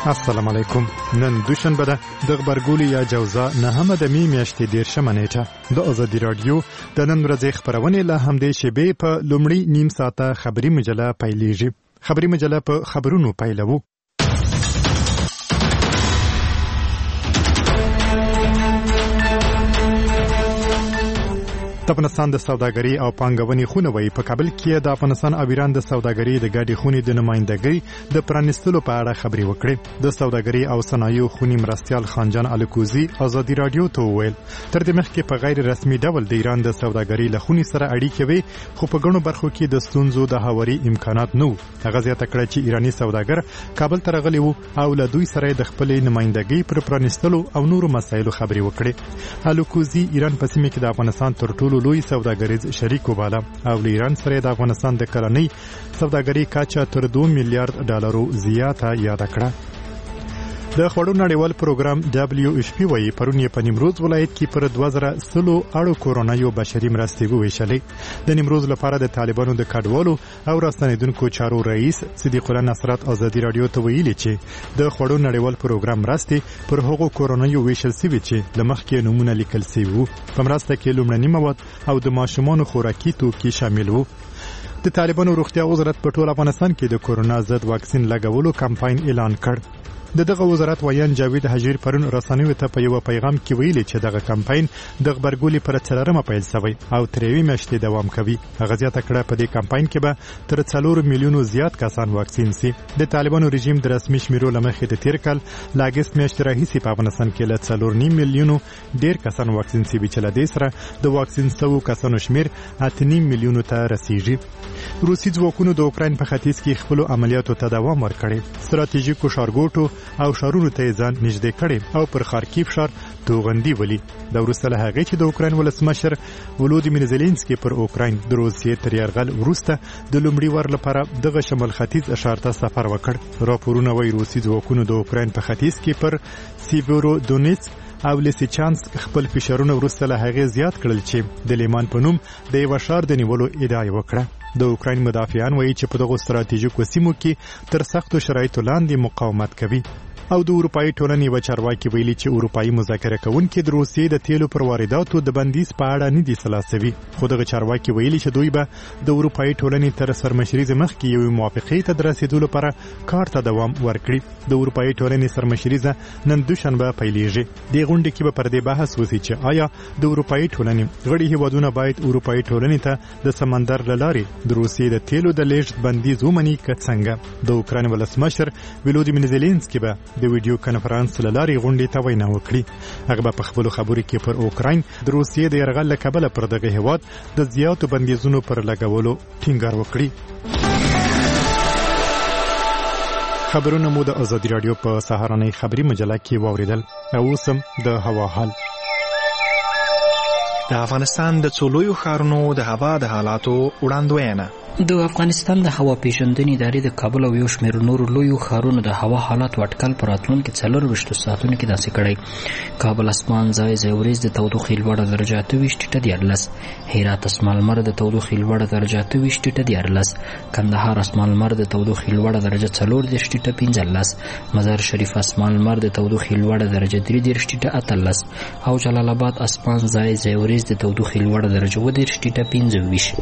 السلام علیکم. نن دوشنبه ده د خبرګولي یا جوزا نهمه د می میاشتې 13 نیټه د آزادي رادیو د نن ورځې خبرونه له همدې شیبې په لومړی نیم ساعته خبري مجله پیلېږي. خبري مجله په خبرونو پیلوو. د افغانستان د سوداګرۍ او پانګونې خونه وایي په کابل کې د افغانستان او ایران د سوداګرۍ د ګډې خونې د نمائندګۍ د پرانیستلو په اړه خبرې وکړې. د سوداګرۍ او صنایعو خونې مرستیال خانجان الکوزي آزادي رادیو ته وویل تر دې مخکې په غیر رسمي ډول د ایران د سوداګرۍ له خونې سره اړیکې وي، خو په ګڼو برخو کې د ستونزو د هواري امکانات نه وو. هغه زیاته کړه چې ایراني سوداګر کابل ته راغلي وو او له دوی سره د خپلې نمائندګۍ پر پرانیستلو او نورو مسایلو خبرې وکړې. الکوزي ایران په سیمه کې د افغانستان تر ټولو لوی سوداګریز شریک وباله او ایران سره د افغانستان د کلنۍ سوداګرۍ کچه تر 2 میلیارډ ډالرو زیاته یاد کړه. د خوړو نړیوال پروګرام WFP وایي پرون یې په نیمروز ولایت کې پر 2000 اړو کورونایو بشري مرستې وویشلې. د نیمروز لپاره د طالبانو د کډوالو او راستنیدونکو چارو رئیس صدیق الله نصرت آزادي رادیو ته ویلي چې د خوړو نړیوال پروګرام مرستې پر هغو کورونایو ویشل شوې چې لمخکې نمونه لیکل شوي وو. په مرسته کې لومړني مواد او د ماشومانو خوراکي توکي شامل وو. د طالبانو روغتیا وزارت په ټول افغانستان کې د کورونا ضد واکسین لګولو کمپاین اعلان کړ. دغه وزارت ویان جاوید حجیر پرون رسنیو ته په یو پیغام کې ویلي چې دغه کمپاین د خبرګولي پر 4مه پیل شوی او تر 3 میاشتې دوام کوي. هغه زیاته کړه په دې کمپاین کې به تر 4 میلیونو زیات کسان واکسین شي. د طالبانو رژیم د رسمي شمیرو لمخې د تیر کال لاګست میاشتې راهیسې په افغانستان کې له 4.5 میلیونو ډیر کسان واکسین شوي چې له دې سره د واکسین شوو کسانو شمیر 8.5 میلیونو ته رسیږي. روسي ځواکونو د اوکراین په ختیځ کې خپل عملیاتو ته دوام ورکړي. ستراتیژیکو ښارګوټو او شهرونو ته ځان نږدې کړي او پر خارکیف ښار توغندي ولي. د وروسته له هغې چې د اوکراین ولسمشر ولودیمیر زيلنسکي پر اوکراین د روسیې تر یرغل وروسته د لومړي ور لپاره دغه شمال ختیځ ښار ته سفر وکړ. راپورونه وايي روسي ځواکونو د اوکراین په ختیځ کې پر سیورودونیتسک او لیسیچانسک خپل فشارونه وروسته له هغې زیات کړل چې د لیمان په نوم د یو ښار د نیولو ادعا وکړه. د اوکراین مدافعان وایي چې په دغه ستراتیژیکو سیمو کې تر سختو شرایطو لاندې مقاومت کوي. او د اروپאי ټولنې و چارواکي ویلي چې اروپאי مذاکره کوونکي د روسیې د تیلو پر وارداتو د بندیز په اړه نه دي خلاصوي. خو دغه چارواکي ویلي چې دوی به د اروپאי ټولنې تر سرمشريزه مخکې یو موافقه ته رسیدو لپاره کار ته دوام ورکړي. د اروپאי ټولنې سرمشريزه نن دوشنبه پیلېږي. د غونډې کې به پر دې بحث وشي چې آیا د اروپאי ټولنې غړي هیوادونه باید اروپאי ټولنې ته د سمندر لارې د روسیې د تیلو د لیږد بندیز ومني که څنګه. د اوکراین ولسمشر ولودیمیر زيلنسکي به د ویډیو کانفرنس لاري غونډې ته وینا وکړي. هغه په خپل خبرو کې پر اوکراین د روسیې د یرغل له کبله پر دغه هیواد د زیاتو بندیزونو پر لګولو ټینګار وکړي. خبرونه مو د آزادي رادیو په سهارنۍ خبري مجله کې واوریدل. او اوس د هوا حال. د افغانستان د څولویو ښارونو د هوا د حالاتو وړاندوینه. د افغانستان د هوا پیژندنې ادارې د کابل او یو شمېر نورو لویو ښارونو د هوا حالات اټکل په راتلونکي 24 ساعتونو کې داسې کړی. کابل اسمان ځای ورځ د تودوخې لوړه درجه 28.14، هرات اسمان لمر د تودوخې لوړه درجه 28.14، کندهار اسمان لمر د تودوخې لوړه درجه 40.15، مزار شریف اسمان لمر د تودوخې لوړه درجه 33.18 او جلال آباد اسمان ځای ورځ د تودوخې لوړه درجه 20.25.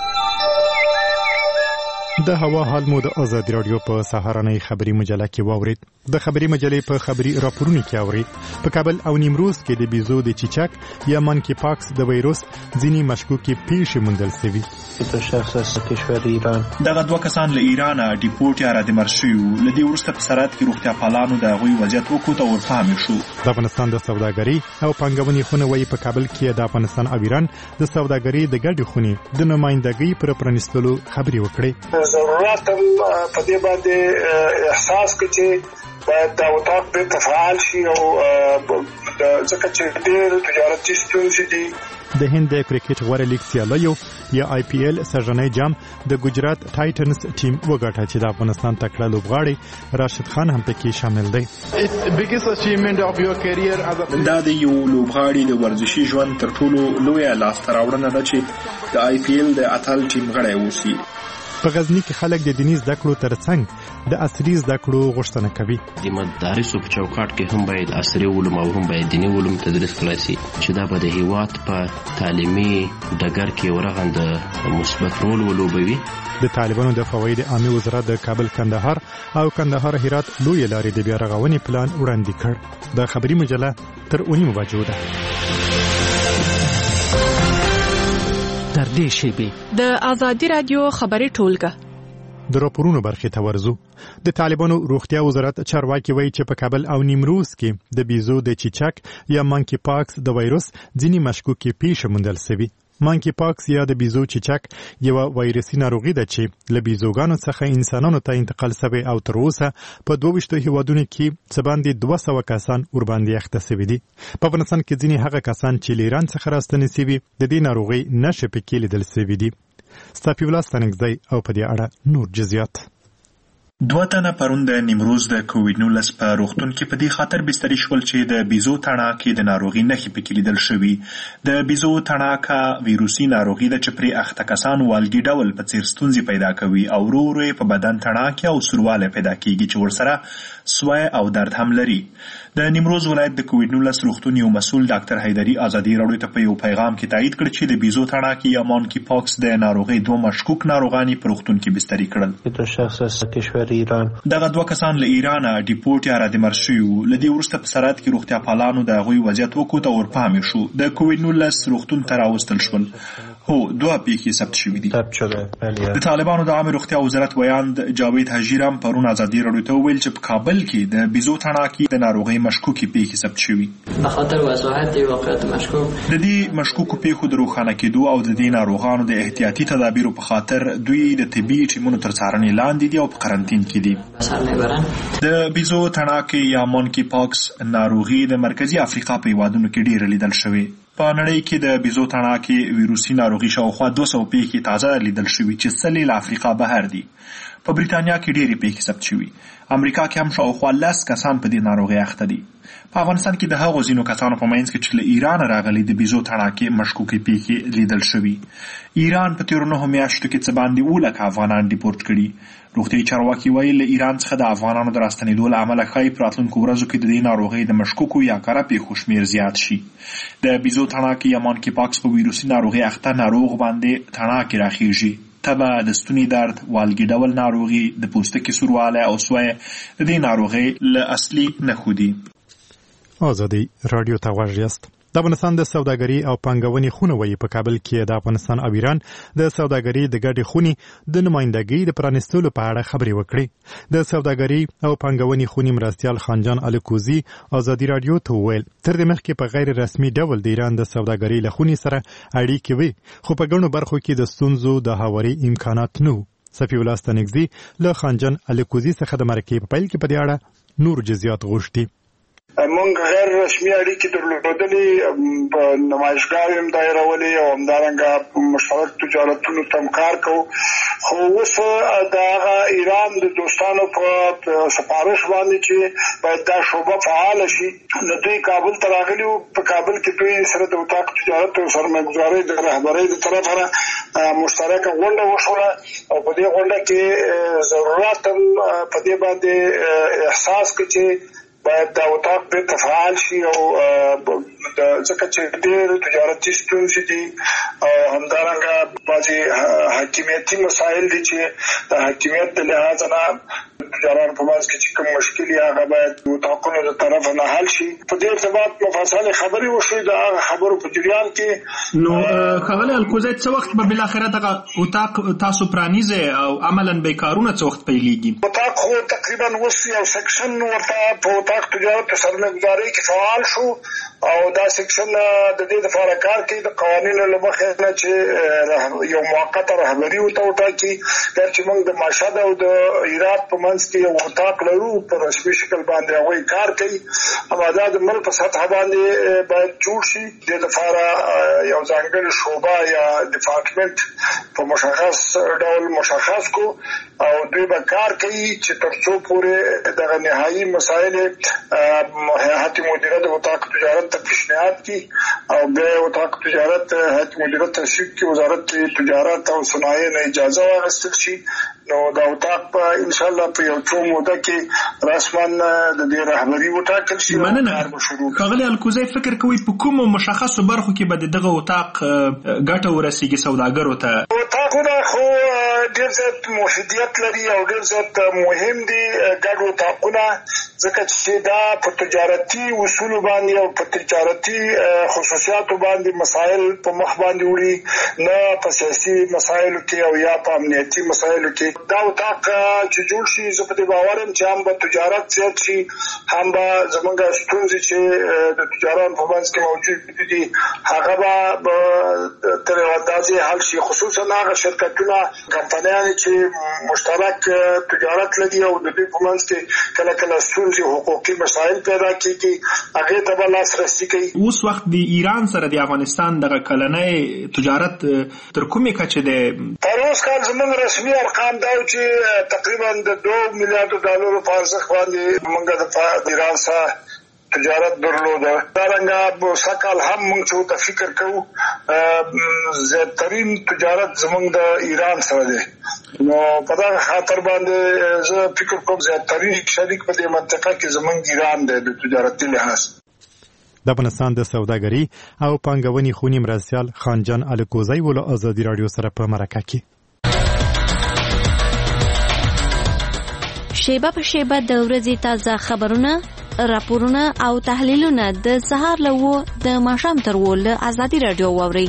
د هوا حال مو د آزادي رادیو په سهارنۍ خبري مجله کې واورید. د خبري مجلې په خبري راپورونو کې اورید په کابل او نیمروز کې د بیزو د چیچک یا مانکی پاکس د وایروس ځینی مشکوکې پیښې موندل شوې. د شخص از کشور ایران دغه دوه کسان له ایران ډیپورټ یا رادمر شوي. لدې وروسته په سرحد کې روغتیا پالانو د هغوی وضعیت وکوت او ورفهمې شو. د افغانستان د سوداګرۍ او پانګونې خونه وایي په کابل کې د افغانستان او ایران د سوداګرۍ د ګډې خونې د نمائندګۍ پر پرانیستلو خبرې وکړې. ضرورت په دې باندې احساس کړي باید دا وټاک به تفعال شي او ځکه چې ډېر تجارتي ستونزې دي. د هند د کرکټ غوړه لیګ سیالیو یا IPL سرجنۍ جام د ګجرات ټایټنز ټیم وګټه چې د افغانستان تکړه لوبغاړی راشد خان هم پکې شامل دی. دا د یو لوبغاړي د ورزشي ژوند تر ټولو لویه لاسته راوړنه ده چې د IPL د اتل ټیم غړی اوسي. په غزنی کې خلک د دیني زده کړو ترڅنګ د عصري زده کړو غوښتنه کوي. د مدارسو په چوکاټ کې هم باید عصري علوم او هم باید دیني علوم تدریس کړای شي چې دا به د هیواد په تعلیمي ډګر کې ورغنده مثبت رول ولوبوي. د طالبانو د فواید عامه وزارت د کابل کندهار او کندهار هرات لوی لارې د بیا رغونې پلان وړاندې کړ. د خبري مجله تر 9 بجو ده. تر دې شیبې د آزادي رادیو خبري ټولګه د راپورونو برخې ته ورزو. د طالبانو روغتیا وزارت چارواکي وایي چې په کابل او نیمروز کې د بیزو د چیچک یا مانکی پاکس د وایروس ځینې مشکوکې پیښې موندل شوې. مانکی پاکس یا د بیزو چیچک یو وایرسي ناروغي ده چې له بیزوګانو څخه انسانانو ته انتقال شوی او تر اوسه په 22 هیوادونو کې څه باندې 200 کسان ورباندې اخته شوي دي. په افغانستان کې ځینې هغه کسان چې له ایران څخه راستنې شوي د دې ناروغي نښې پکې لیدل شوي دي. صافي الله ستنګزی او په دې اړه نور جزئیات. 2 تنه پرون د نیمروز د کووډ-19 په روغتون کې په دې خاطر بستري شول چې د بیزو تڼاکې د ناروغي نښې پکې لیدل شوي. د بیزو تڼاکه ویروسي ناروغي ده چې پرې اخته کسان والګي ډول په څیر ستونزې پیدا کوي او ورو ورو په بدن تڼاکې او سورواله پیدا کیږي چې ورسره سوای او درد هم لري. د نیمروز ولایت د کووډ-19 روغتون یو مسؤل ډاکټر حیدری ازادي راډیو ته په یو پیغام کې تایید کړ چې د بیزو تڼاکې یا مانکی پاکس د ناروغي 2 مشکوک ناروغانی په روغتون کې بستري کړل. دغه 2 کسان له ایران ډیپورټ یا رادمر شوي وو. له دې وروسته په سرحد کې روغتیا پالانو د هغوی وضعیت وکوت او ورپامې شو. د کووډ-19 روغتون ته راوستل شول. هو 2 پیښې ثبت شوي دي. د طالبانو د عامه روغتیا وزارت ویاند جاوید حجیرم پرون ازادي راډیو ته وویل چې په کابل کې د بیزو تڼاکې د ناروغۍ مشکوکې پیښې ثبت شوي. به خاطر وضاحت واقعیت مشکوک د دې مشکوکو پیښو د روښانه کېدو او د دې ناروغانو د احتیاطي تدابیرو په خاطر دوی د طبي ټیمونو تر څارنې لاندې دي او په قرنطین کې دي. د بیزو تڼاکې یا مانکی پاکس ناروغي د مرکزی افریقا په هیوادونو کې ډېر لیدل شوې. په نړۍ کې د بیزو تڼاکې ویروسي ناروغي شاوخوا 200 پیښې تازه لیدل شوي چې 100 له افریقا بهر دي. په بریتانیا کې ډېرې پیښې ثبت شوي. امریکا کې هم شاوخوا 10 کسان په دې ناروغي اخته دي. په افغانستان کې د هغو ځینو کسانو په منځ کې چې له ایران راغلي د بیزو تڼاکې مشکوکې پیښې لیدل شوي. ایران په تیرو 9 میاشتو کې څه باندې 10 افغانان ډیپورټ کړي. روغتیايي چارواکي وایي له ایران څخه د افغانانو د راستنېدو له امله ښایي په راتلونکو ورځو کې د دې ناروغۍ د مشکوکو یا کره پیښو شمېر زیات شي. د بیزو تڼاکې یا مانکی پاکس په ویروسي ناروغۍ اخته ناروغ باندې تڼاکې راخیږي. تبه، د ستوني درد، والګي ډول ناروغي، د پوستکي سورواله او سوی د دې ناروغۍ له اصلي نښو دي. آزادي رادیو ته غوږ یاست. د افغانستان د سوداګرۍ او پانګونې خونه وایي په کابل کې د افغانستان او ایران د سوداګرۍ د ګډې خونې د نمائندګۍ د پرانیستلو په اړه خبرې وکړې. د سوداګرۍ او پانګونې خونې مرستیال خانجان الکوزي ازادي رادیو ته وویل تر دې مخکې په غیر رسمي ډول د ایران د سوداګرۍ له خونې سره اړیکې وي، خو په ګڼو برخو کې د ستونزو د هواري امکانات نه وو. صفي الله ستنګزي له خانجان الکوزي څخه د مرکې په پیل کې په دې اړه نور جزئیات غوښتي. مونږ غیر رسمي اړیکې درلودلې، په نمایشګاوې هم دایرولې او همدارنګه مشترک تجارتونو ته هم کار کوو. خو اوس د هغه ایران د دوستانو په سپارش باندې چې باید دا شعبه فعاله شي، نو دوی کابل ته راغلي وو. په کابل کې دوی سره د اتاق تجارت او سرمایه‌ګذارۍ د رهبرۍ د طرفه مشترکه غونډه وشوله او په دې غونډه کې ضرورت هم په دې باندې احساس کړ چې باید دا اتاق بیرته فعال شي او ځکه چې ډېر تجارتي ستونزې دي او همدارنګه بعضې حاکمیتي مسایل دي چې د حاکمیت د لحاظه نه تجارانو په منځ کې چې کوم مشکل یې هغه باید د اتاقونو د طرفه نه حل شي. په دې ارتباط مفصلې خبرې وشوې. د هغه خبرو په جریان کې نو ښاغلی الکوزی څه وخت به بالاخره دغه اتاق تاسو پرانیزئ او عملاً به کارونه څه وخت پیلېږي؟ اتاق خو تقریبا اوس یو سیکشن ورته په اتاق تجارت او سرمایه‌ګذارۍ کې فعال شو او دا سیکشن د دې لپاره کار کوي د قوانینو له مخې نه چې یو موقته رهبري ورته وټاکي. چې موږ د مشهد او د هرات په منځ کې یو اتاق لرو، په رسمي شکل باندې هغوی کار کوي. اما دا د ملک په سطح باندې باید جوړ شي. د لپاره یو ځانګړی شعبه یا ډپارټمنټ په مشخص ډول مشخص کو او دوی به کار کوي چې تر څو پورې دغه نهایي مسایل هیئت مدیره د اتاق تجارت ته پیشنهاد کی او بیا اتاق تجارت هیئت مدیره تشریف کی وزارت تجارت او صنایع نه اجازه واخیستل شي نو دا اتاق په ان شاء الله په یو څو موده کې رسمن د دې رهبری وټاکل شي. مننه. ښاغلی الکوزی فکر کوي په کومو مشخصو برخو کې به دغه اتاق ګټه ورسیږي سوداګرو ته؟ اتاقونه خو ډېر زیات مفیدیت لري او ډېر زیات مهم دي ګډ اتاقونه، ځکه چې دا په تجارتي اصولو باندې او په تجارتي خصوصیاتو باندې مسایل په مخ باندې وړي، نه په سیاسي مسایلو کې او یا په امنیتي مسایلو کې. دا اتاق چې جوړ شي زه په دې باور یم چې هم به تجارت زیات شي، هم به زموږ ستونزې چې د تجاران په منځ کې موجود دي هغه به تر یوه اندازې حل شي، خصوصا هغه شرکتونه کمپنیانې چې مشترک تجارت لري او د دوی په منځ کې کله کله ستونزې حقوقي مسایل پیدا کېږي هغې ته به لاسرسي کوي. اوس وخت د ایران سره د افغانستان دغه کلنی تجارت تر کومې کچې دی؟ تر اوس کال زموږ رسمي ارقام دا چې تقریبا د $2 میلیارډ په ارزښت باندې موږ د ایران سره تجارت درلوده. دارنګه سکال هم موږ چې ته فکر کوو زیاترین تجارت زموږ د ایران سره دی، نو په دغه خاطر باندې زه فکر کوم زیاترین شریک په دې منطقه کې زموږ ایران دی د تجارتي لحاظ. د افغانستان د سوداګري او پانګونې خونی مرستیال خانجان الکوزی ول ازادي رادیو سره په مرکه کې شیبه په شیبه د ورځې تازه خبرونه، راپورونه او تحلیلونه د سهار له 9 د ماښام تر 10 له ازادي رادیو واورئ.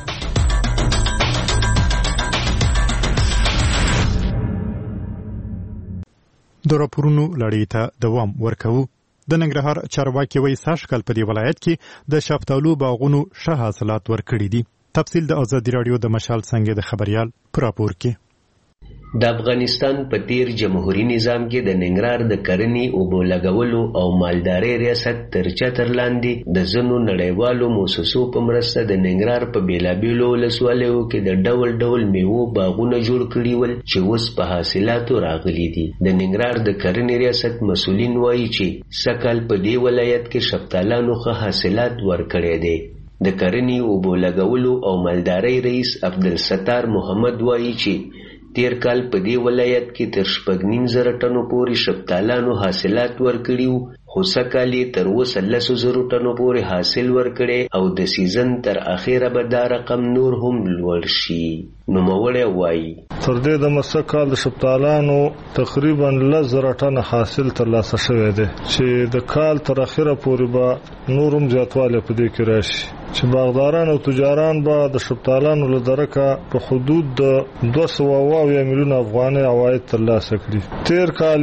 د راپورونو لړۍ ته دوام ورکوو. د ننګرهار چارواکي وایي سږکال په دې ولایت کې د شفتالو باغونو ښه حاصلات ورکړي دي. تفصیل د ازادي رادیو د مشال څنګه د خبريال پر راپور کې. د افغانستان په تیر جمهوریت نظام کې د ننګرهار د کرنې اوبو لګولو او مالدارۍ ریاست تر چتر لاندې د ځینو نړیوالو موسسو په مرسته د ننګرهار په بیلابیلو ولسوالیو کې د ډول ډول میوو باغونه جوړ کړي ول چې اوس په حاصلاتو راغلي دي. د ننګرهار د کرنې ریاست مسؤلین وایي چې سږکال په دې ولایت کې شفتالانو ښه حاصلات ورکړي دي. د کرنې اوبو لګولو او مالدارۍ رئیس عبدالستار محمد وایي چې تیر کال په دې ولایت کې تر 9.5 ټنو پورې شفتالانو حاصلات ورکړي وو، خو سږکال یې تر 10 ټنو پورې حاصل ورکړي او د سیزن تر اخره به دا رقم نور هم لوړ شي. نوموړی وایي تر دې د مسکال د شفتالانو تقریبا 10 ټن حاصل ترلاسه شوی دی چې د کال تر اخره پورې به نورم زیاتوالی په دې کې راشي چې باغداران او تجاران به د شفتالانو له درکه په حدود د 200 میلیون افغانۍ عواید ترلاسه کړي. تیر کال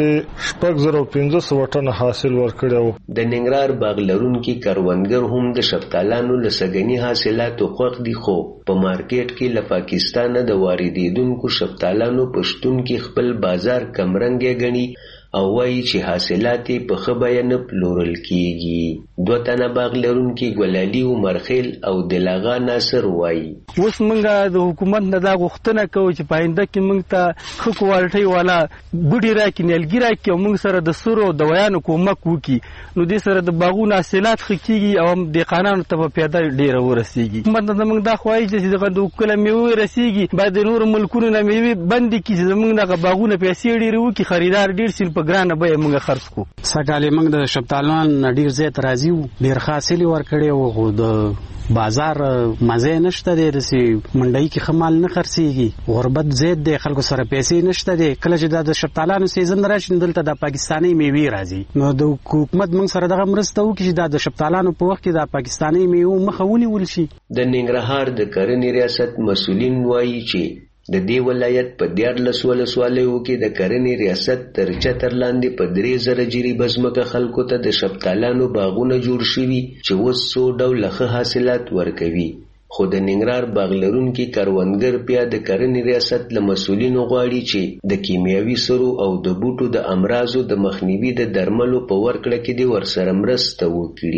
1500 ټن حاصل ورکړی و. د ننګرهار باغ لرونکي کروندګر هم د شفتالانو له سږني حاصلاتو خوښ دي، خو په مارکیټ کې له پاکستانه د واردېدونکو شفتالانو په شتون کې خپل بازار کمرنګه ګڼي او وایي چې حاصلات په ښه بیه نه پلورل کیږي. 2 تنه باغ لرونکي ګلالي عمرخیل او دلاغا ناصر وایي اوس موږ د حکومت نه دا غوښتنه کوو چې پاینده کې موږ ته ښه کوالټۍ والا بوټي راکړي، نیالګي راکړي او موږ سره د سرو دوايانو کومک وکړي، نو دې سره د باغونو حاصلات ښه کیږي او هم دهقانانو ته په پیاده ډېره ورسیږي. حکومت ته موږ دا خوایي چې دغه د کله میوې رسیږي باید د نورو ملکونو نه میوې بندې کړي چې زموږ دغه باغونه پیسې ډېرې وکړي، خریدار ډېر شي، په ګرانه بیه موږ خرڅ کړو. سږکال موږ د شفتالو ډېر زیات راضي وو، ډېر ښه حاصل یې ورکړی وو، خو د بازار مزه نشته دی، داسې منډۍ کې ښه مال نه خرڅېږي، غربت زیات دی، خلکو سره پیسې نشته دی. کله چې د شفتالانو سیزن راشي نو دلته د پاکستاني میوې راځي، نو د حکومت موږ سره دغه مرسته وکړي چې د شفتالانو په وخت کې د پاکستاني میوو مخه ونیول شي. د ننګرهار د کرنې ریاست مسؤلین وایي چې د دې ولایت په 14 ولسوالیو کې د کرنې ریاست تر چتر لاندې په 3000 جریبه ځمکه خلکو ته د شفتالانو باغونه جوړ شوي چې اوس څو ډوله ښه حاصلات ورکوي. خو د ننګرهار باغ لرونکي کروندګر بیا د کرنې ریاست له مسؤلینو غواړي چې د کیمیاوي سرو او د بوټو د امراضو د مخنیوي د درملو په ورکړه کې دې ورسره مرسته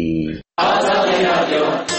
وکړي.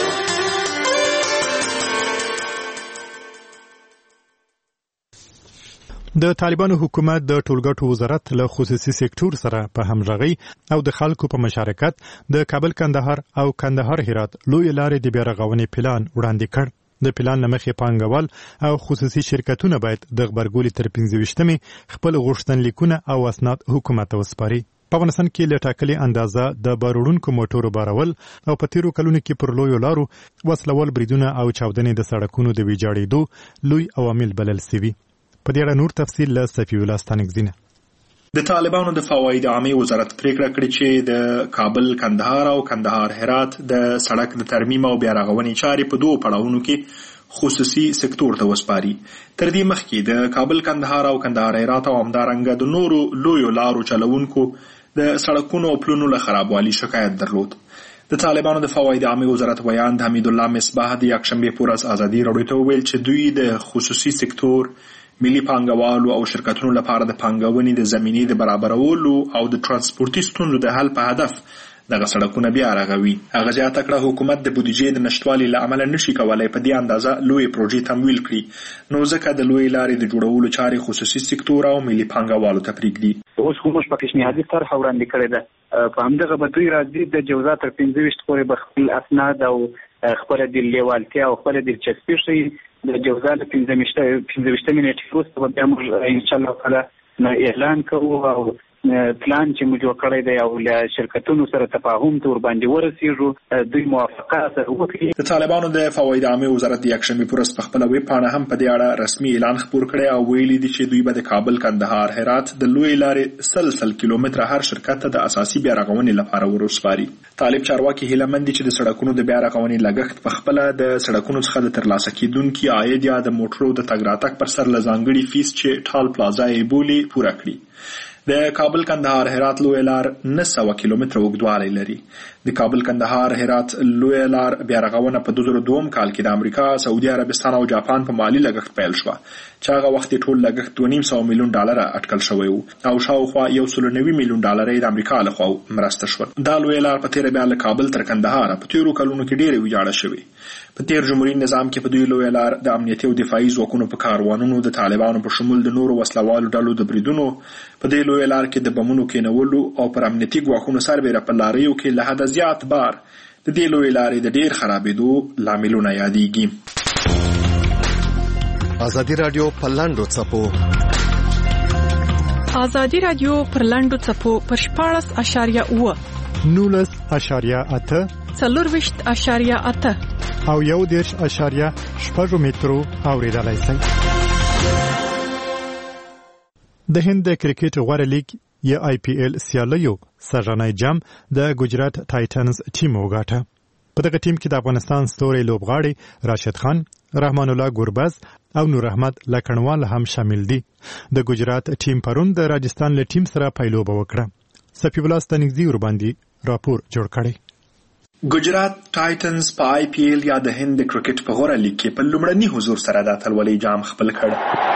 د طالبانو حکومت د ټولګټو وزارت له خصوصي سکتور سره په همغږي او د خلکو په مشارکت د کابل کندهار او کندهار هرات لوی لارې د بیا رغونې پلان وړاندې کړ. د پلان لمخې پانګوال او خصوصي شرکتونه باید د خبرګولي تر 15 خپل غوښتنلیکونه او اسناد حکومت ته وسپاري. په افغانستان کې له ټاکلې اندازه د باروړونکو موټرو بارول او په تیرو کلونو کې پر لویو لارو وسلوال بریدونه او چاودنې د سړکونو د ویجاړېدو لوی عوامل بلل سوي. په دې اړه نور تفصیل له صفي الله ستانکزینه. د طالبانو د فواید عامه وزارت پریکړه کړې چې د کابل کندهار او کندهار هرات د سړک د ترمیم او بیا رغونې چارې په دوه پړاوونو کې خصوصي سکتور ته وسپاري. تر دې مخکې د کابل کندهار او کندهار هرات او همدارنګه د نورو لویو لارو چلوونکو د سړکونو او پلونو له خرابوالي شکایت درلود. د طالبانو د فواید عامه وزارت ویاند حمید الله مصباح د یکشنبه په ورځ ازادي راډیو ته ویل چې دوی د خصوصي سکتور ملي پانګوالو او شرکتونو لپاره د پانګونې د زمینې د برابرولو او د ترانسپورتي ستونزو د حل په هدف دغه سړکونه بیا رغوي. هغه زیاته کړه حکومت د بودیجې د نشټوالي له امله نشي کولای په دې اندازه لوی پروژې تمویل کړي، نو ځکه د لوی لارې د جوړولو چارې خصوصي سکتور او ملي پانګوالو ته پرېږدي. اوس کوم په پیشنهادي طرح وړاندې کړی ده په همدغه به دوی راځي د جوزا تر 15 پورې به خپل اسناد او خپل د لیوالتیا او خپل د دلچسپي شي. د جوزا د 15 منټ وروسته به بیا موږ ان شاء الله تعالی اعلان کوو او پلان چې موږ جوړ کړی دی او له شرکتونو سره تفاهم تور باندې ورسیږو دوی موافقه سره وکړي. د طالبانو د فواید عامه وزارت د یکشنبه په ورځ په خپل ویب پاڼه هم په دې اړه رسمي اعلان خپور کړی او ویلي دي چې دوی به د کابل کندهار هرات د لوی لارې سل کیلومتره هر شرکت ته د اساسي بیا رغونې لپاره ورسپاري. طالب چارواکي هیله مند دي چې د سړکونو د بیا رغونې لګښت په خپل د سړکونو څخه د ترلاسه کیدونکو عاید یا د موټرو د تګ راتګ پر سر لزانګړي فیس چې ټال پلازا یې بولی پوره کړي. د کابل کندهار هرات لوی لار 900 کیلومتره اوږدوالی لري. د کابل کندهار هرات لوی لار بیا رغونه په 2002 کال کې د امریکا، سعودي عربستان او جاپان په مالی لګښت پیل شو چې هغه وخت ټول لګښت $2.5 میلیون اټکل شوی وو او شاوخوا $190 میلیون د امریکا لخوا مرسته شو. دا لوی لار په تیر بیا له کابل تر کندهار په تیرو کلونو کې ډېره ویجاړه شوې. په تیر جمهوریت نظام کې په دوی لوی لار د امنیتي او دفاعي ځواکونو په کاروانونو د طالبانو په شمول د نورو وسلوالو ډلو د بریدونو په دې لوی لار کې د بمونو کېنولو او پر امنیتي ځواکونو سربېره په لاریو کې له حد زیات بار د دې لوی لارې د ډېر خرابېدو لاملونه یادېږي. ازادي رادیو په لاندو څپو ازادي رادیو پر لاندو څپو پر 14.8 19.8 4.8 او 1.8 مترو اوریدلای شئ. د هند د کرکټ غوړه لیګ یا IPL سیالیو سرنای جام د ګجرات ټایټنز ټیم وګاټه. په دغه ټیم کې د افغانستان ستوري لوبغاړي راشد خان، رحمان الله ګوربز او نور احمد لکنوال هم شامل دي. د ګجرات ټیم پرون د راجستان له ټیم سره پایلوبه وکړه. صفی الله ستنګزی ور باندې راپور جوړ کړی. ګجرات ټایټنز په IPL یا د هند د کرکټ په غوړه لیګ کې په لومړني حضور سره د اتلولۍ جام خپل کړ.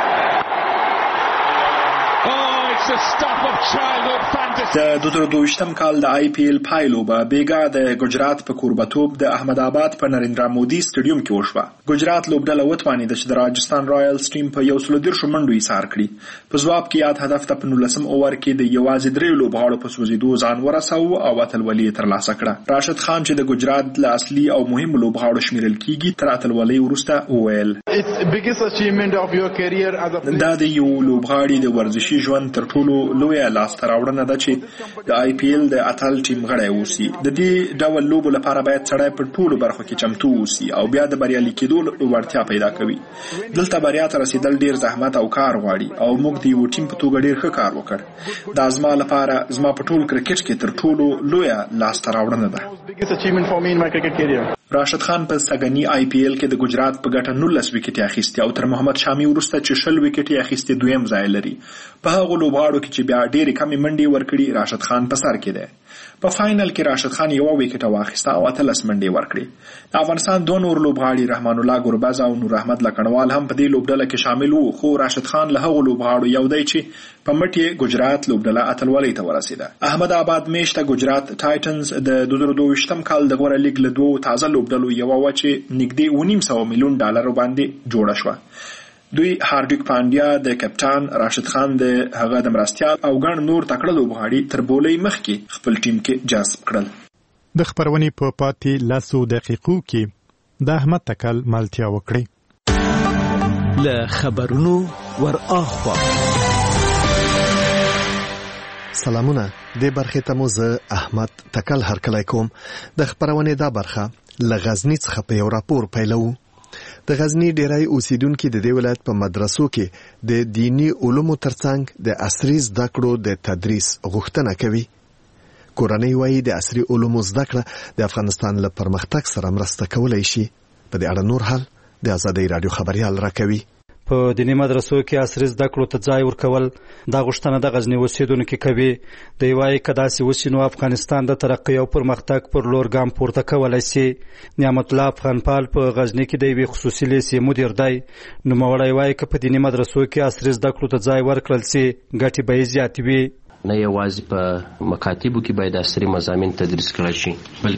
د 2022 کال د IPL پایلوبه بیګا د ګجرات په کوربتوب د احمد آباد په نریندرا مودي سټیډیوم کې وشوه. ګجرات لوبډله وتوانېده چې د راجستان رایلز ټیم په 130 منډو ایثار کړي. په ځواب کې یاد هدف ته په 19 اوور کې د یوازې 3 لوبغاړو په سوځېدو ځان ورساوه او اتلولي ترلاسه کړه. راشد خان چې د ګجرات له اصلي او مهم لوبغاړو شمیرل کیږي تر اتلولي وروسته وویل دا د یو لوبغاړي د ورزشي ژوند تر ټولو لویه لاسته راوړنه ده چې د IPL د اتل ټیم غړی اوسي. د دې ډول لوبو لپاره باید سړی په ټولو برخو کې چمتو اوسي او بیا د بریالي کېدو وړتیا پیدا کوي. دلته بریا ته رسیدل ډیر زحمت او کار غواړي او موږ د یو ټیم په توګه ډیر ښه کار وکړ. دا زما لپاره زما په ټول کرکټ کې تر ټولو لویه لاسته راوړنه ده. راشد خان په سګنی IPL کې د ګجرات په ګټه 19 وکټې اخیستې او تر محمد شامی وروسته چې 20 وکټې اخیستې دویم ځای لري. په هغه لوبغاړو کې چې بیا ډېرې کمې منډې ورکړي راشد خان په سر کې دی. په فاینل کې راشد خان یو وکټ واخیسته او 13 منډې ورکړي. د افغانستان دوه نور لوبغاړي رحمان الله ګوربز او نور احمد لکنوال هم په دې لوبډله کې شامل وو، خو راشد خان له هغو لوبغاړو یو دی چې په مټ ګجرات لوبډله اتلولۍ ته ورسیده. احمد آباد میشته ګجرات ټایټنز د 2022 کال د غوړه لیګ له دوه تازه لوبډلو یو و چې نږدې $900 میلیون باندې جوړه شوه. دوی هاردیک پانډیا د کپټان راشد خان د هغه د مرستیال او ګڼ نور تکړه لوبغاړي تر بولۍ مخکې خپل ټیم کې جذب کړل. د خبرونې په پاتې لاسو دقیقو کې د احمد تکل مالتیا وکړي. له خبرونو ور اخوا سلامونه. د برخې ته مو زه احمد تکل هرکلی کوم. د خبرونې دا برخه له غزني څخه په یو راپور پیلو. د غزني ډیری اوسیدونکو د دې ولایت په مدرسو کې د دینی علومو ترڅنګ د عصري زده کړو د تدریس غوښتنه کوي. کورنۍ وايي د عصري علومو زده کړه د افغانستان له پرمختګ سره مرسته کولای شي. په دې اړه نور حال د آزادۍ رادیو خبريال راکوي. په دینی مدرسو کې عصري زده کړو ته ځای ورکول دا غوښتنه د غزني اوسیدونکو کوي. دوی وايي که داسې وشي نو افغانستان د ترقۍ او پرمختګ پر لور ګام پورته کولی شي. نعمت الله افغانپال په غزني کې د یوې خصوصي لیسې مدیر دی. نوموړی وايي که په دینی مدرسو کې عصري زده کړو ته ځای ورکړل شي ګټې به یې زیاتې وي. نه یوازې په مکاتبو کې باید عصري مضامین تدریس کړای شي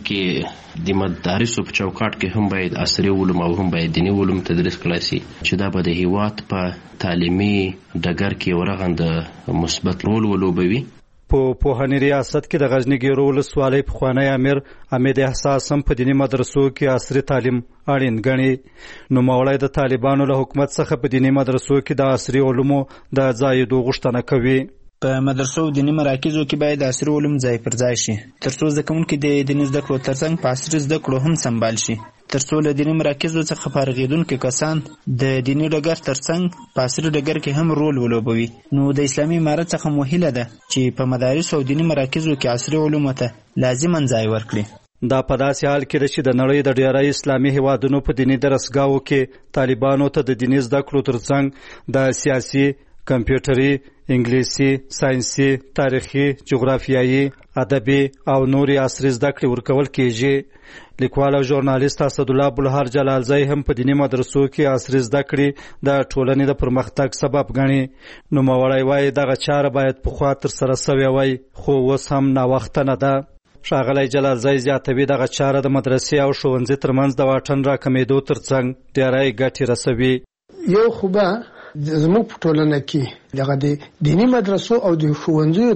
بلکې د مدارسو په چوکاټ کې هم باید عصري علوم او هم باید دیني علوم تدریس کړای شي چې دا به د هیواد په تعلیمي ډګر کې ورغند مثبت رول ولوبوي. په پوهنې ریاست کې د غزني ګیرو ولسوالۍ پخوانی امیر حمید احساس هم په دیني مدرسو کې عصري تعلیم اړین ګڼي. نوموړی د طالبانو له حکومت څخه په دیني مدرسو کې د عصري علومو د ځایېدو غوښتنه کوي. په مدرسو او دیني مراکزو کې باید عصري علوم ځای پر ځای شي ترڅو زده کوونکي د دیني زده کړو ترڅنګ په عصري زده کړو هم سمبال شي. ترڅو له دیني مراکزو څخه فارغېدونکي کسان د دیني ډګر ترڅنګ په عصري ډګر کې هم رول ولوبوي. نو د اسلامي امارت څخه موهیله ده چې په مدارسو او دیني مراکزو کې عصري علومو ته لازما ځای ورکړي. دا په داسې حال کې ده چې د نړۍ د ډیری اسلامي هیوادونو په دیني درسګاوو کې طالبانو ته د دیني زده کړو ترڅنګ د سیاسي، کمپیوټري، انګلیسي، ساینسي، تاریخي، جغرافیایي، ادبي او نوري عصري زده کړې ورکول کېږي. لیکوال او ژورنالیست اسدالله بلهار جلالزی هم په دیني مدرسو کې عصري زده کړې د ټولنې د پرمختګ سبب ګڼي. نوموړی وایي دغه چاره باید پخوا ترسره سوې وای خو اوس هم ناوخته نه ده. ښاغلی جلالزی زیاتوي دغه چاره د مدرسې او ښوونځي ترمنځ د واټن راکمېدو ترڅنګ ډېری ګټې رسوي. یو خو به زموږ په ټولنه کې دغه د دیني مدرسو او د ښوونځیو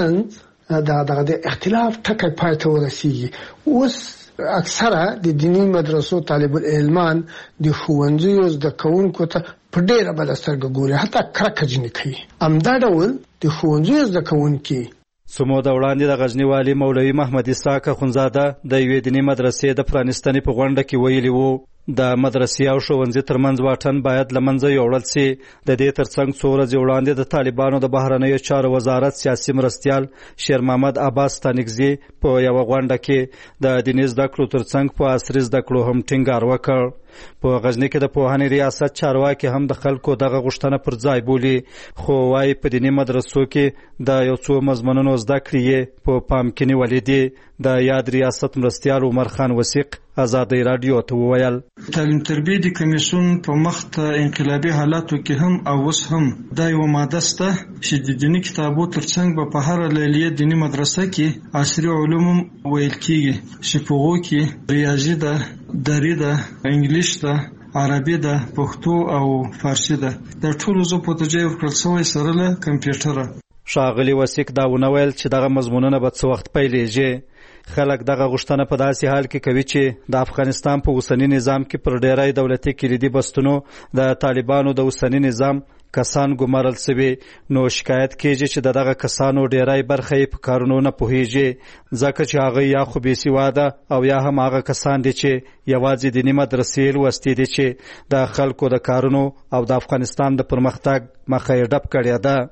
ترمنځ دغه د اختلاف ټکی پای ته ورسیږي. اوس اکثره د دیني مدرسو طالب العلمان د ښوونځیو زده کوونکو ته په ډېره بده سترګه ګوري، حتی کرکه ځینې کوي. همدا ډول د ښوونځیو زده کوونکي څو موده وړاندې د غزني والي مولوي محمد اسحاق اخندزاده د یوې دیني مدرسې د پرانیستنې په غونډه کې ویلي وو د مدرسې او ښوونځي ترمنځ واټن باید له منځه یوړل سي. د دې ترڅنګ څو ورځې وړاندې د طالبانو د بهرنیو چارو وزارت سیاسي مرستیال شیر محمد عباس ستانکزي په یوه غونډه کې د دیني زده کړو ترڅنګ په عصري زده کړو هم ټینګار وکړ. په غزني کې د پوهنې ریاست چارواکي هم د خلکو دغه غوښتنه پر ځای بولي خو وايي په دیني مدرسو کې د یو څو مضمونونو زده کړې یې په پام کې نیولې دي. د یاد ریاست مرستیال عمر خان وثیق آزادۍ رادیو ته وویل تعلیم تربیه د کمیسیون په مخ ته انقلابي حالاتو کې هم او اوس هم دا یو ماده شته چې د دیني کتابو ترڅنګ په هر لیلیه دیني مدرسه کې عصري علوم ویل کېږي چې په هغو کې ریاضي ده، دري ده، انګلیش ده، عربي ده، پښتو او فارسي ده. دا ټول زه په توجه ورکړل شوی سره له کمپیوټره. ښاغلي وثیق دا ونه ویل چې دغه مضمونونه به څه وخت پیلېږي. خلک دغه غوښتنه په داسې حال کې کوي چې د افغانستان په اوسني نظام کې پر ډیری دولتي کلیدي بستونو د طالبانو د اوسني نظام کسان ګمارل شوي. نو شکایت کېږي چې دغه کسانو ډیری برخه یې په کارونو نه پوهېږي ځکه چې هغه یا خو بېسواده او یا هم هغه کسان دي چې یوازې دیني مدرسې لوستي دي چې د خلکو د کارونو او د افغانستان د پرمختګ مخه یې ډپ کړې ده.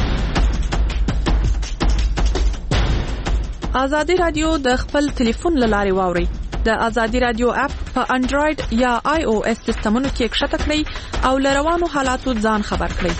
آزادی رادیو د خپل ټلیفون له لارې واوري. د آزادی رادیو اپ په انډراید یا آی او اس سیسټمونو کې ښکته کړئ او له روانو حالاتو ځان خبر کړئ.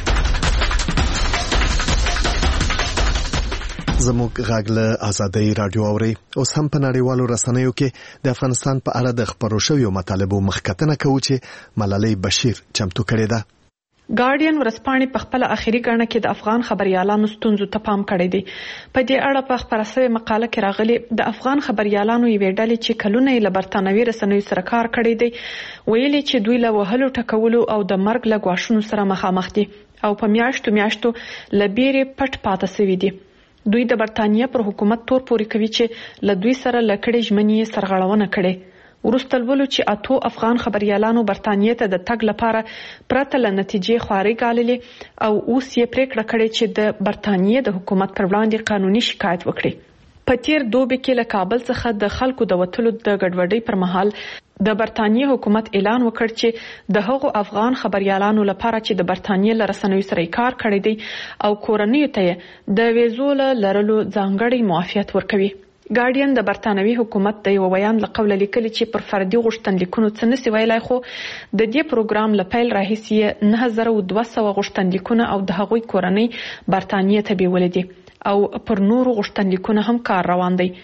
زموږ غږ له آزادۍ رادیو اوري. اوس هم په نړیوالو رسنیو کې د افغانستان په اړه د خبرو شویو مطالبو مخکتنه کوو چې ملالۍ بشیر چمتو کړې ده. ګارډین ورځپاڼې په خپل اخیری ګڼه کې د افغان خبريالانو ستونزو ته پام کړی دی. په دې اړه په خبره شوی مقاله کې راغلي د افغان خبريالانو یوې ډلې چې کلونه یې له برتانوي رسنیو سره کار کړی دی ویلي چې دوی له وهلو ټکولو او د مرګ له ګواښونو سره مخامخ دي او په میاشتو له بیرې پټ پاتې شوي دي. دوی د برتانیې پر حکومت تور پورې کوي چې له دوی سره لکړې ژمنې سرغړونه کړي. وروسته لولو چې 8 افغان خبريالانو برتانیې ته د تګ لپاره پرته له نتیجې خواري ګاللې او اوس یې پریکړه کړې چې د برتانیې د حکومت پر وړاندې قانوني شکایت وکړي. په تیر دوبي کې له کابل څخه د خلکو د وټلو د ګډوډۍ پر مهال د برتانیې حکومت اعلان وکړ چې د هغو افغان خبريالانو لپاره چې د برتانیې له رسنیو سره کار کړی دی او کورنیو ته د ویزو لرلو ځانګړی معافیت ورکوي. ګارډین د برتانوي حکومت د یو بیان له قوله لیکلي چې پر فردي غوښتنلیکونو څه نشي ویلای خو د دې پروګرام له پیل راهیسې 9200 غوښتنلیکونه او د هغوی کورنۍ برتانیې ته بیولې دي او پر نورو غوښتنلیکونه هم کار روان دی.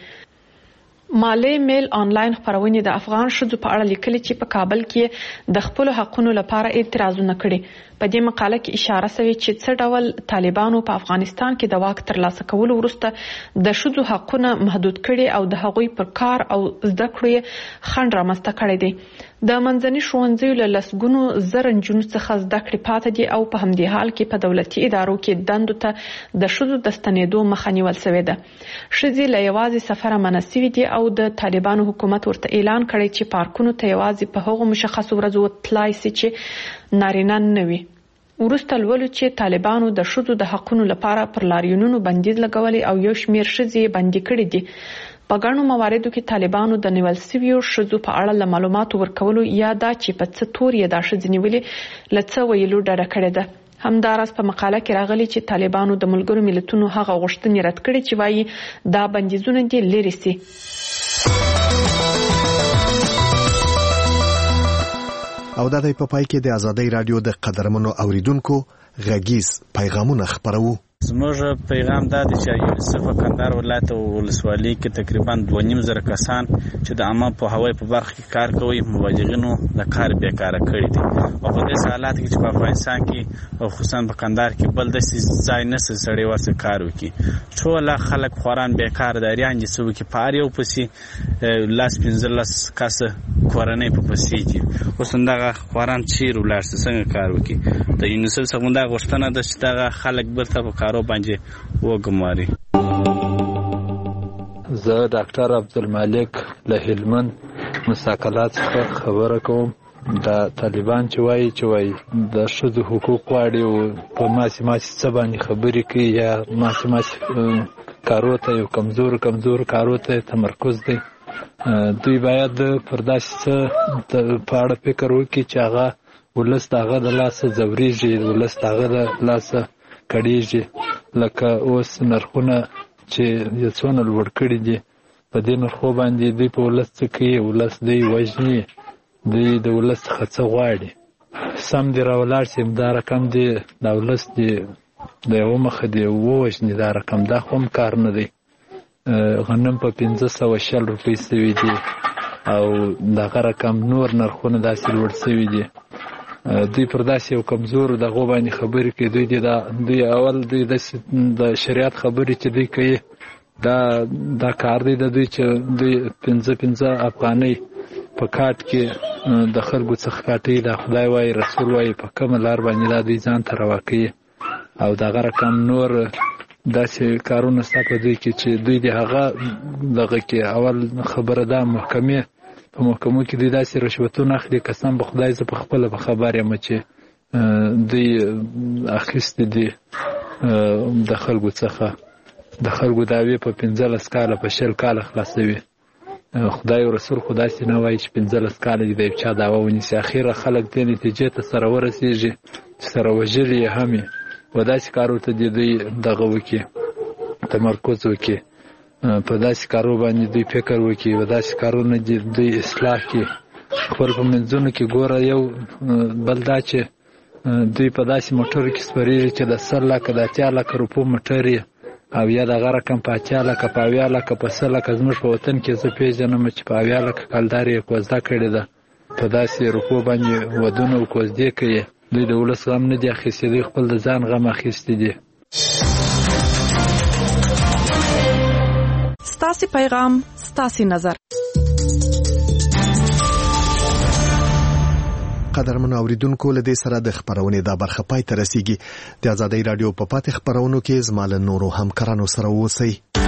مالی میل آنلاین خبرونه د افغان ښځو په اړه لیکلي چې په کابل کې د خپل حقونو لپاره اعتراضونه کړي. په دې مقاله کې اشاره شوې چې څه ډول طالبانو په افغانستان کې د واک ترلاسه کولو وروسته د ښځو حقونه محدود کړي او د هغوی پر کار او زده کړو خنډ رامنځته کړی دی. د منځني ښوونځیو له لسګونو زره نجونو څخه زده کړې پاتې دي او په همدې حال کې په دولتي ادارو کې دندو ته د ښځو د ستنېدو مخه نیول شوې ده. ښځې له یوازې سفره منع شوي دي او د طالبانو حکومت ورته اعلان کړی چې پارکونو ته یوازې په هغو مشخصو ورځو تلای شي چې نارینه نه وي. وروسته لولو چې طالبانو د ښځو د حقونو لپاره پر لاریونونو بندیز لګولي او یو شمیر ښځې بندي کړي دي. په ګڼو مواردو کې طالبانو د نیول شویو ښځو په اړه له معلوماتو ورکولو یا دا چې په څه تور یې دا ښځې نیولې له څه ویلو ډډه کړې ده. همداراز په مقاله کې راغلي چې طالبانو د ملګرو ملتونو هغه غوښتنې رد کړې چې وایي دا بندیزونه دي لرې سي. او دا د پای کې د ازادۍ رادیو د قدرمنو اوریدونکو غږیز پیغامونه خبرو. زموږ پیغام دا دی چې یونیسف کندهار ولایت او ولسوالۍ کې تقریبا 2.5 کسان چې د عامه پوهاوی په برخه کې کار کوي مبلغینو د کار بیکاره کړي دي او په دې حالات کې چې په افغانستان کې او خصوصا په کندهار کې بل د ځای نه سړي ورسره کار وکړي. ټول خلک خوران بیکاره داریان دي چې په پاره یو پسې لاس 15 کس کورنۍ په پسې دي. اوس دغه خوران چیر ولر څنګه کار وکړي. د یونیسف څخه دا غوښتنه ده چې دغه خلک بل ته په کارو باندې وګماري. زه ډاکټر عبدالمالک له هلمند مساکلات څخه خبره کوم. د طالبان چې وایي د ښځو حقوق غواړي او په ماسي څه باندې خبرې کوي یا ماسي کارو ته یو کمزور کارو ته تمرکز دی. دوی باید پر داسې څه په اړه فکر وکړي چې هغه ولس د هغه د لاسه ځورېږي، ولس د هغه د لاسه کړېږي. لکه اوس نرخونه چې یو څونه لوړ کړي دي په دې نرخو باندې دوی په ولس څه کوي، ولس دوی وژني، دوی د ولس څخه څه غواړي. سم دی راولاړ شي دا رقم دی د ولس دی د یو مخه دی ووژني دا رقم دا خو هم کار نه دی. غنم په 1500 روپۍ سوي دي او دغه رقم نور نرخونه داسې لوړ سوي دي. دوی پر داسې یو کمزور دغه باندې خبرې کوي. دوی اول د شریعت خبرې چې دوی کوي دا کار دی د دوی چې دوی 15 افغانۍ په کاټ کې د خلکو څخه کاټي. دا خدای وایي رسول وایي په کومه لار باندې دا دوی ځان ته روا کوي او دغه رقم نور داسې کارونه ستا په دوی کې چې دوی د هغه دغه کې اول خبره ده محکمې په محکمو کې دوی داسې رشوتونه اخلي قسم به خدای زه په خپله به خبر یم چې دوی اخیستې دي د خلکو څخه د خلکو دعوې په 15 کاله په 20 کاله خلاصوي. خدای او رسول خو داسې نه وایي چې 15 کاله دي د یو چا دعوه ونیسي. اخیره خلک دې نتیجې ته سره ورسېږي چې سره وژلي یې هم وي و داسې کارو ته دوی دغه وکړي تمرکز وکړي په داسې کارو باندې دوی فکر وکړي و داسې کارونه دوی اصلاح کړي. خپل په منځونو کې ګوره یو بل دا چې دوی په داسې موټرو کې سپرېږي چې د 10 لکه د 80 لکه روپو موټر یې او یا دغه رقم په 80 لکه په 80 لکه په 100 لکه زموږ په وطن کې زه پېژنم چې په 80 لکه کلدار یې کوزده کړې ده په داسې روپو باندې ودونه او کوزدې کوي. دوی د ولس غم نه دي اخیستی، دوی خپل د ځان غم اخیستی دي. ستاسې پیغام ستاسې نظر. قدرمنو اوریدونکو، له دې سره د خبرونې دا برخه پای ته رسیږي. د آزادۍ رادیو په پاتې خبرونو کې زما له نورو همکارانو سره اوسئ.